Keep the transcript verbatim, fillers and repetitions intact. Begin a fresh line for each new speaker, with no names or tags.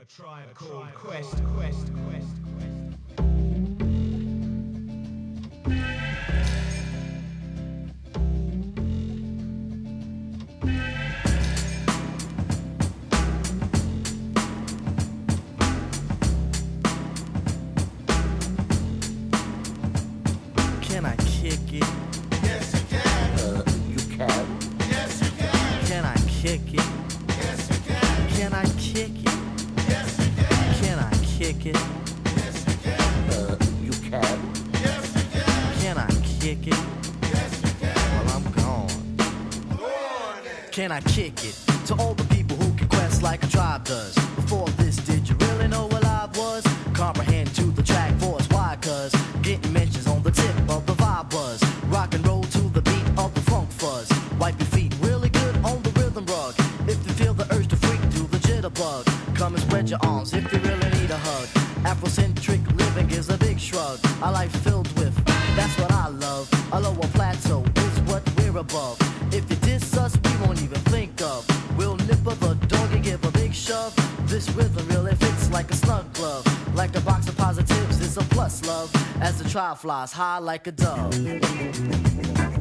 A tribe called Quest, Quest, Quest, Quest.
Can I kick it?
Yes, you can.
Uh, you can.
Yes, you can.
Can I kick it?
Yes, you can.
Can I kick it?
Yes, you can.
Can I kick it?
Yes, you can.
Uh, you can.
Yes, you can.
Can I kick it?
Yes, you can.
Well, I'm gone.
Go on then.
Can I kick it? To all the people who can quest like a tribe does. Before this, did you really know what I was? Comprehend to the track force. Why? Cause getting mentions on the tip of the vibe buzz. Rock and roll to the beat of the funk fuzz. Wipe your feet really good on the rhythm rug. If you feel the urge to freak, do the jitterbug. Come and spread your arms if you really need a hug. Afrocentric living is a big shrug. A life filled with, that's what I love. A lower plateau is what we're above. If you diss us, we won't even think of. We'll nip up a dog and give a big shove. This rhythm really fits like a snug glove. Like a box of positives, it's a plus love. As the trial flies high like a dove.